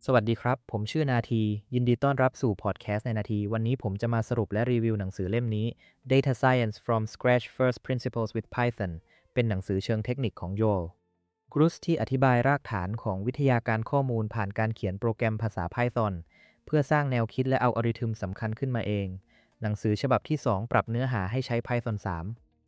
สวัสดีครับ ผมชื่อนาทียินดีต้อนรับสู่พอดแคสต์ในนาทีวันนี้ผมจะมาสรุปและรีวิวหนังสือเล่มนี้ Data Science from Scratch First Principles with Python เป็นหนังสือเชิงเทคนิคของ Joel Grus ที่อธิบายรากฐานของวิทยาการข้อมูลผ่านการเขียนโปรแกรมภาษา Python เพื่อสร้างแนวคิดและอัลกอริทึมสำคัญขึ้นมาเอง หนังสือฉบับที่ 2 ปรับเนื้อหาให้ใช้ Python 3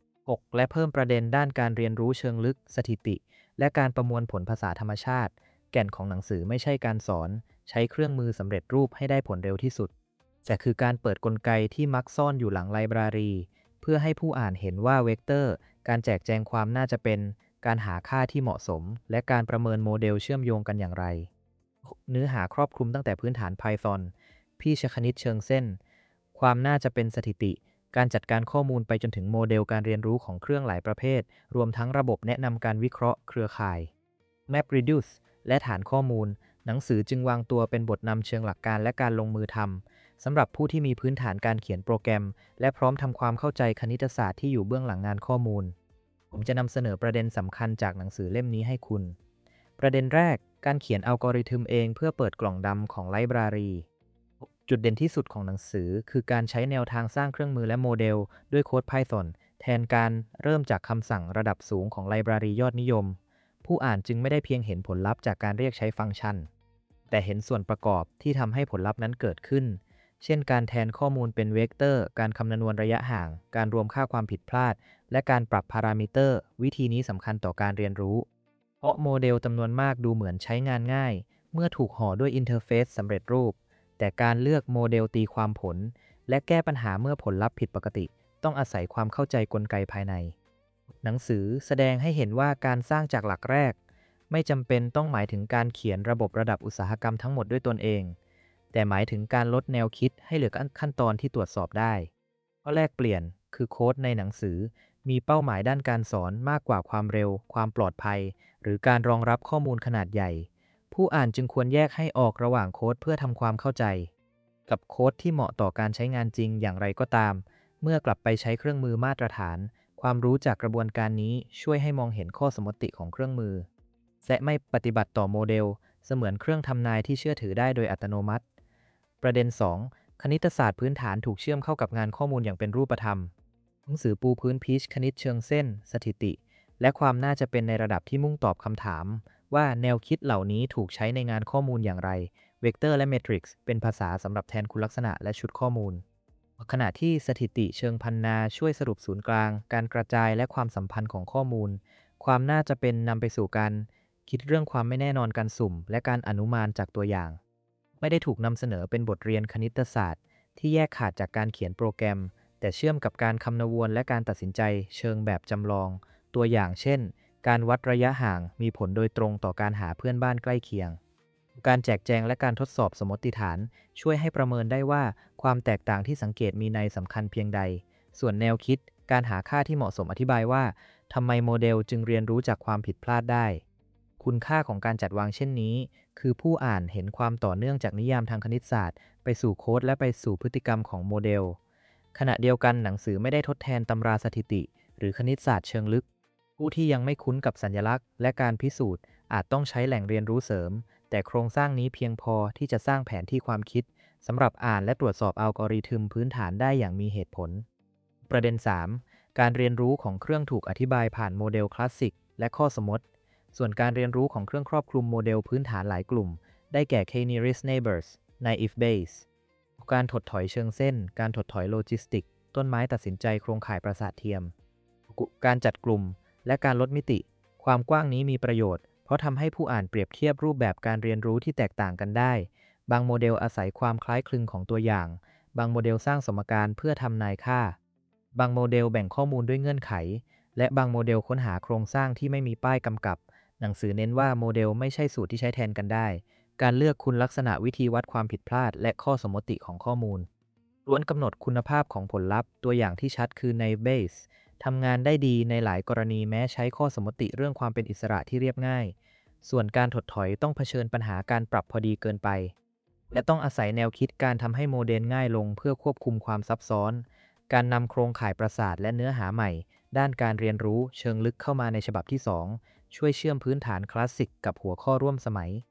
6และเพิ่มประเด็นด้านการเรียนรู้เชิงลึกสถิติและการประมวลผลภาษาธรรมชาติแก่นของหนังสือไม่ใช่การสอนใช้เครื่องมือสำเร็จรูปให้ได้ผลเร็วที่สุดแต่คือการเปิดกลไกที่มักซ่อนอยู่หลังไลบรารีเพื่อให้ผู้อ่านเห็นว่าเวกเตอร์การแจกแจงความน่าจะเป็นการหาค่าที่เหมาะสมและการประเมินโมเดลเชื่อมโยงกันอย่างไรเนื้อหาครอบคลุมตั้งแต่พื้นฐาน Python พี่ชคณิตเชิงเส้นความน่าจะเป็นสถิติการจัดการข้อมูลไปจนถึงโมเดลการเรียนรู้ของเครื่องหลายประเภทรวมทั้งระบบแนะนำการวิเคราะห์เครือข่าย MapReduce และฐานข้อมูลหนังสือจึงวางตัวเป็นบทนำเชิงหลักการและการลงมือทำสำหรับผู้ที่มีพื้นฐานการเขียนโปรแกรมและพร้อมทำความเข้าใจคณิตศาสตร์ที่อยู่เบื้องหลังงานข้อมูลผมจะนำเสนอประเด็นสำคัญจากหนังสือเล่มนี้ให้คุณประเด็นแรกการเขียนอัลกอริทึมเองเพื่อเปิดกล่องดำของไลบรารีจุดเด่นที่สุดของหนังสือคือการใช้แนวทางสร้างเครื่องมือและโมเดลด้วยโค้ด Python แทนการเริ่มจากคำสั่งระดับสูงของไลบรารียอดนิยมผู้อ่านจึงไม่ได้เพียงเห็นผลลัพธ์จากการเรียกใช้ฟังก์ชันแต่เห็นส่วนประกอบที่ทำให้ผลลัพธ์นั้นเกิดขึ้นเช่นการแทนข้อมูลเป็นเวกเตอร์การคำนวณระยะห่างการรวมค่าความผิดพลาดและการปรับพารามิเตอร์วิธีนี้สำคัญต่อการเรียนรู้เพราะโมเดลจำนวนมากดูเหมือนใช้งานง่ายเมื่อถูกห่อด้วยอินเทอร์เฟซสำเร็จรูปแต่การเลือกโมเดลตีความผลและแก้ปัญหาเมื่อผลลัพธ์ผิดปกติต้องอาศัยความเข้าใจกลไกภายในหนังสือแสดงให้เห็นว่าการสร้างจากหลักแรกไม่จำเป็นต้องหมายถึงการเขียนระบบระดับอุตสาหกรรมทั้งหมดด้วยตนเองแต่หมายถึงการลดแนวคิดให้เหลือขั้นตอนที่ตรวจสอบได้ข้อแรกเปลี่ยนคือโค้ดในหนังสือมีเป้าหมายด้านการสอนมากกว่าความเร็วความปลอดภัยหรือการรองรับข้อมูลขนาดใหญ่ผู้อ่านจึงควรแยกให้ออกระหว่างโค้ดเพื่อทำความเข้าใจกับโค้ดที่เหมาะต่อการใช้งานจริงอย่างไรก็ตามเมื่อกลับไปใช้เครื่องมือมาตรฐานความรู้จากกระบวนการนี้ช่วยให้มองเห็นข้อสมมติของเครื่องมือและไม่ปฏิบัติต่อโมเดลเสมือนเครื่องทำนายที่เชื่อถือได้โดยอัตโนมัติประเด็น2คณิตศาสตร์พื้นฐานถูกเชื่อมเข้ากับงานข้อมูลอย่างเป็นรูปธรรมหนังสือปูพื้นพีชคณิตเชิงเส้นสถิติและความน่าจะเป็นในระดับที่มุ่งตอบคำถามว่าแนวคิดเหล่านี้ถูกใช้ในงานข้อมูลอย่างไรเวกเตอร์และเมทริกซ์เป็นภาษาสำหรับแทนคุณลักษณะและชุดข้อมูลขณะที่สถิติเชิงพันนาช่วยสรุปศูนย์กลางการกระจายและความสัมพันธ์ของข้อมูลความน่าจะเป็นนำไปสู่การคิดเรื่องความไม่แน่นอนการสุ่มและการอนุมานจากตัวอย่างไม่ได้ถูกนำเสนอเป็นบทเรียนคณิตศาสตร์ที่แยกขาดจากการเขียนโปรแกรมแต่เชื่อมกับการคำนวณและการตัดสินใจเชิงแบบจำลองตัวอย่างเช่นการวัดระยะห่างมีผลโดยตรงต่อการหาเพื่อนบ้านใกล้เคียงการแจกแจงและการทดสอบสมมติฐานช่วยให้ประเมินได้ว่าความแตกต่างที่สังเกตมีนัยสำคัญเพียงใดส่วนแนวคิดการหาค่าที่เหมาะสมอธิบายว่าทำไมโมเดลจึงเรียนรู้จากความผิดพลาดได้คุณค่าของการจัดวางเช่นนี้คือผู้อ่านเห็นความต่อเนื่องจากนิยามทางคณิตศาสตร์ไปสู่โค้ดและไปสู่พฤติกรรมของโมเดลขณะเดียวกันหนังสือไม่ได้ทดแทนตำราสถิติหรือคณิตศาสตร์เชิงลึกผู้ที่ยังไม่คุ้นกับสัญลักษณ์และการพิสูจน์อาจต้องใช้แหล่งเรียนรู้เสริมแต่โครงสร้างนี้เพียงพอที่จะสร้างแผนที่ความคิดสำหรับอ่านและตรวจสอบอัลกอริทึมพื้นฐานได้อย่างมีเหตุผลประเด็น3การเรียนรู้ของเครื่องถูกอธิบายผ่านโมเดลคลาสสิกและข้อสมมติส่วนการเรียนรู้ของเครื่องครอบคลุมโมเดลพื้นฐานหลายกลุ่มได้แก่ K-nearest neighbors naive Bayes การถดถอยเชิงเส้นการถดถอยโลจิสติกต้นไม้ตัดสินใจโครงข่ายประสาทเทียมการจัดกลุ่มและการลดมิติความกว้างนี้มีประโยชน์เพราะทำให้ผู้อ่านเปรียบเทียบรูปแบบการเรียนรู้ที่แตกต่างกันได้บางโมเดลอาศัยความคล้ายคลึงของตัวอย่างบางโมเดลสร้างสมการเพื่อทำนายค่าบางโมเดลแบ่งข้อมูลด้วยเงื่อนไขและบางโมเดลค้นหาโครงสร้างที่ไม่มีป้ายกำกับหนังสือเน้นว่าโมเดลไม่ใช่สูตรที่ใช้แทนกันได้การเลือกคุณลักษณะวิธีวัดความผิดพลาดและข้อสมมติของข้อมูลล้วนกำหนดคุณภาพของผลลัพธ์ตัวอย่างที่ชัดคือใน Bayes ทำงานได้ดีในหลายกรณีแม้ใช้ข้อสมมติเรื่องความเป็นอิสระที่เรียบง่ายส่วนการถดถอยต้องเผชิญปัญหาการปรับพอดีเกินไปและต้องอาศัยแนวคิดการทำให้โมเดลง่ายลงเพื่อควบคุมความซับซ้อนการนำโครงข่ายประสาทและเนื้อหาใหม่ด้านการเรียนรู้เชิงลึกเข้ามาในฉบับที่2ช่วยเชื่อมพื้นฐานคลาสสิกกับหัวข้อร่วมสมัย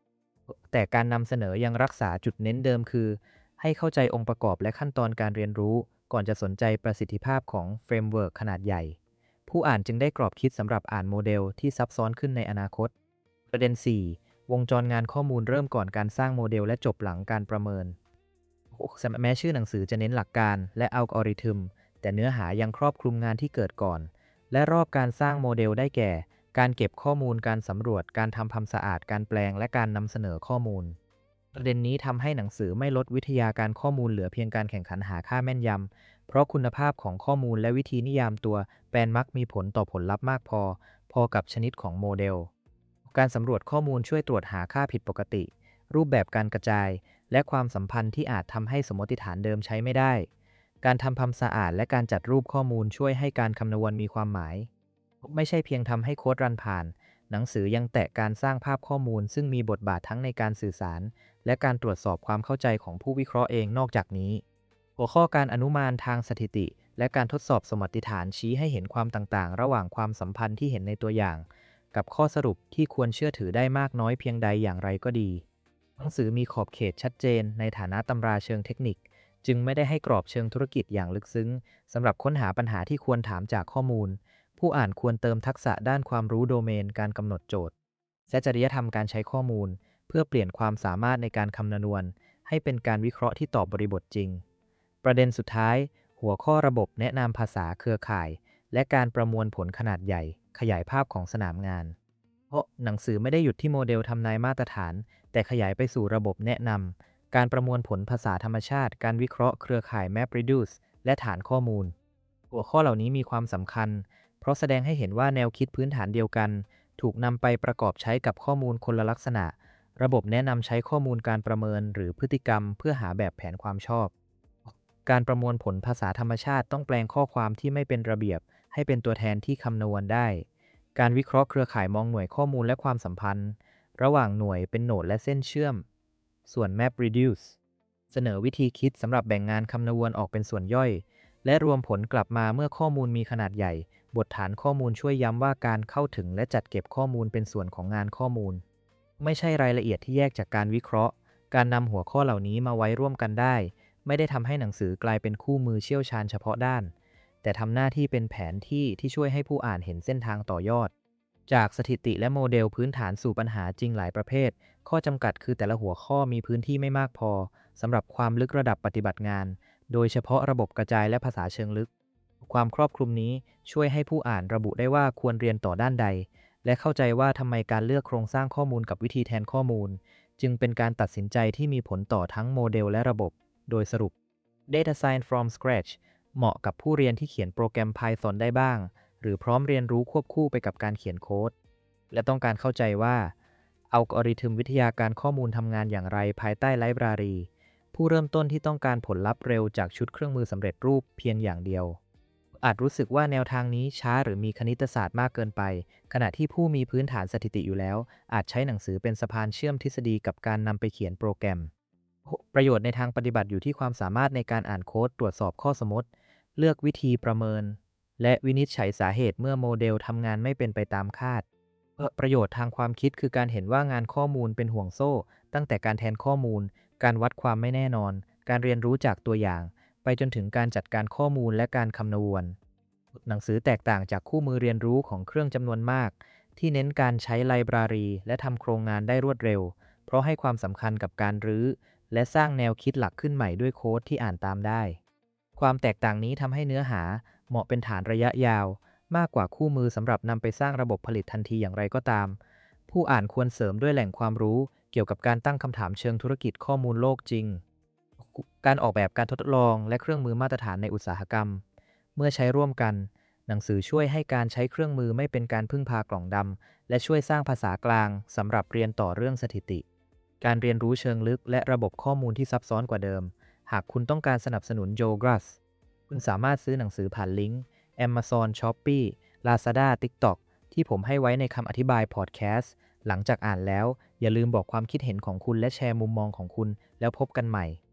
แต่การนำเสนอยังรักษาจุดเน้นเดิมคือให้เข้าใจองค์ประกอบและขั้นตอนการเรียนรู้ก่อนจะสนใจประสิทธิภาพของเฟรมเวิร์กขนาดใหญ่ผู้อ่านจึงได้กรอบคิดสำหรับอ่านโมเดลที่ซับซ้อนขึ้นในอนาคตประเด็น4วงจรงานข้อมูลเริ่มก่อนการสร้างโมเดลและจบหลังการประเมินแม้ชื่อหนังสือจะเน้นหลักการและอัลกอริทึมแต่เนื้อหายังครอบคลุมงานที่เกิดก่อนและรอบการสร้างโมเดลได้แก่การเก็บข้อมูลการสำรวจการทำความสะอาดการแปลงและการนำเสนอข้อมูลประเด็นนี้ทำให้หนังสือไม่ลดวิทยาการข้อมูลเหลือเพียงการแข่งขันหาค่าแม่นยำเพราะคุณภาพของข้อมูลและวิธีนิยามตัวแปลนมักมีผลต่อผลลัพธ์มากพอกับชนิดของโมเดลการสำรวจข้อมูลช่วยตรวจหาค่าผิดปกติรูปแบบการกระจายและความสัมพันธ์ที่อาจทำให้สมมติฐานเดิมใช้ไม่ได้การทำความสะอาดและการจัดรูปข้อมูลช่วยให้การคำนวณมีความหมายไม่ใช่เพียงทำให้โค้ดรันผ่านหนังสือยังแตะการสร้างภาพข้อมูลซึ่งมีบทบาททั้งในการสื่อสารและการตรวจสอบความเข้าใจของผู้วิเคราะห์เองนอกจากนี้หัวข้อการอนุมานทางสถิติและการทดสอบสมมติฐานชี้ให้เห็นความต่างๆระหว่างความสัมพันธ์ที่เห็นในตัวอย่างกับข้อสรุปที่ควรเชื่อถือได้มากน้อยเพียงใดอย่างไรก็ดีหนังสือมีขอบเขตชัดเจนในฐานะตำราเชิงเทคนิคจึงไม่ได้ให้กรอบเชิงธุรกิจอย่างลึกซึ้งสำหรับค้นหาปัญหาที่ควรถามจากข้อมูลผู้อ่านควรเติมทักษะด้านความรู้โดเมนการกำหนดโจทย์และจริยธรรมการใช้ข้อมูลเพื่อเปลี่ยนความสามารถในการคำนวณให้เป็นการวิเคราะห์ที่ตอบบริบทจริงประเด็นสุดท้ายหัวข้อระบบแนะนำภาษาเครือข่ายและการประมวลผลขนาดใหญ่ขยายภาพของสนามงานเพราะหนังสือไม่ได้หยุดที่โมเดลทำนายมาตรฐานแต่ขยายไปสู่ระบบแนะนำการประมวลผลภาษาธรรมชาติการวิเคราะห์เครือข่าย MapReduce และฐานข้อมูลหัวข้อเหล่านี้มีความสำคัญเพราะแสดงให้เห็นว่าแนวคิดพื้นฐานเดียวกันถูกนำไปประกอบใช้กับข้อมูลคนละลักษณะระบบแนะนำใช้ข้อมูลการประเมินหรือพฤติกรรมเพื่อหาแบบแผนความชอบการประมวลผลภาษาธรรมชาติต้องแปลงข้อความที่ไม่เป็นระเบียบให้เป็นตัวแทนที่คำนวณได้การวิเคราะห์เครือข่ายมองหน่วยข้อมูลและความสัมพันธ์ระหว่างหน่วยเป็นโนดและเส้นเชื่อมส่วน MapReduce เสนอวิธีคิดสำหรับแบ่งงานคำนวณออกเป็นส่วนย่อยและรวมผลกลับมาเมื่อข้อมูลมีขนาดใหญ่บทฐานข้อมูลช่วยย้ำว่าการเข้าถึงและจัดเก็บข้อมูลเป็นส่วนของงานข้อมูลไม่ใช่รายละเอียดที่แยกจากการวิเคราะห์การนำหัวข้อเหล่านี้มาไว้ร่วมกันได้ไม่ได้ทำให้หนังสือกลายเป็นคู่มือเชี่ยวชาญเฉพาะด้านแต่ทำหน้าที่เป็นแผนที่ช่วยให้ผู้อ่านเห็นเส้นทางต่อยอดจากสถิติและโมเดลพื้นฐานสู่ปัญหาจริงหลายประเภทข้อจำกัดคือแต่ละหัวข้อมีพื้นที่ไม่มากพอสำหรับความลึกระดับปฏิบัติงานโดยเฉพาะระบบกระจายและภาษาเชิงลึกความครอบคลุมนี้ช่วยให้ผู้อ่านระบุได้ว่าควรเรียนต่อด้านใดและเข้าใจว่าทำไมการเลือกโครงสร้างข้อมูลกับวิธีแทนข้อมูลจึงเป็นการตัดสินใจที่มีผลต่อทั้งโมเดลและระบบโดยสรุป Data Science from Scratch เหมาะกับผู้เรียนที่เขียนโปรแกรม Python ได้บ้างหรือพร้อมเรียนรู้ควบคู่ไปกับการเขียนโค้ดและต้องการเข้าใจว่าอัลกอริทึมวิทยาการข้อมูลทำงานอย่างไรภายใต้ไลบรารีผู้เริ่มต้นที่ต้องการผลลัพธ์เร็วจากชุดเครื่องมือสำเร็จรูปเพียงอย่างเดียวอาจรู้สึกว่าแนวทางนี้ช้าหรือมีคณิตศาสตร์มากเกินไปขณะที่ผู้มีพื้นฐานสถิติอยู่แล้วอาจใช้หนังสือเป็นสะพานเชื่อมทฤษฎีกับการนำไปเขียนโปรแกรมประโยชน์ในทางปฏิบัติอยู่ที่ความสามารถในการอ่านโค้ดตรวจสอบข้อสมมติเลือกวิธีประเมินและวินิจฉัยสาเหตุเมื่อโมเดลทำงานไม่เป็นไปตามคาดประโยชน์ทางความคิดคือการเห็นว่างานข้อมูลเป็นห่วงโซ่ตั้งแต่การแทนข้อมูลการวัดความไม่แน่นอนการเรียนรู้จากตัวอย่างไปจนถึงการจัดการข้อมูลและการคำนวณหนังสือแตกต่างจากคู่มือเรียนรู้ของเครื่องจำนวนมากที่เน้นการใช้ไลบรารีและทำโครงงานได้รวดเร็วเพราะให้ความสำคัญกับการรื้อและสร้างแนวคิดหลักขึ้นใหม่ด้วยโค้ดที่อ่านตามได้ความแตกต่างนี้ทำให้เนื้อหาเหมาะเป็นฐานระยะยาวมากกว่าคู่มือสำหรับนำไปสร้างระบบผลิตทันทีอย่างไรก็ตามผู้อ่านควรเสริมด้วยแหล่งความรู้เกี่ยวกับการตั้งคำถามเชิงธุรกิจข้อมูลโลกจริงการออกแบบการทดลองและเครื่องมือมาตรฐานในอุตสาหกรรมเมื่อใช้ร่วมกันหนังสือช่วยให้การใช้เครื่องมือไม่เป็นการพึ่งพากล่องดำและช่วยสร้างภาษากลางสำหรับเรียนต่อเรื่องสถิติการเรียนรู้เชิงลึกและระบบข้อมูลที่ซับซ้อนกว่าเดิมหากคุณต้องการสนับสนุนโจกรัสคุณสามารถซื้อหนังสือผ่านลิงก์ Amazon Shopee Lazada TikTok ที่ผมให้ไว้ในคำอธิบายพอดแคสต์หลังจากอ่านแล้วอย่าลืมบอกความคิดเห็นของคุณและแชร์มุมมองของคุณแล้วพบกันใหม่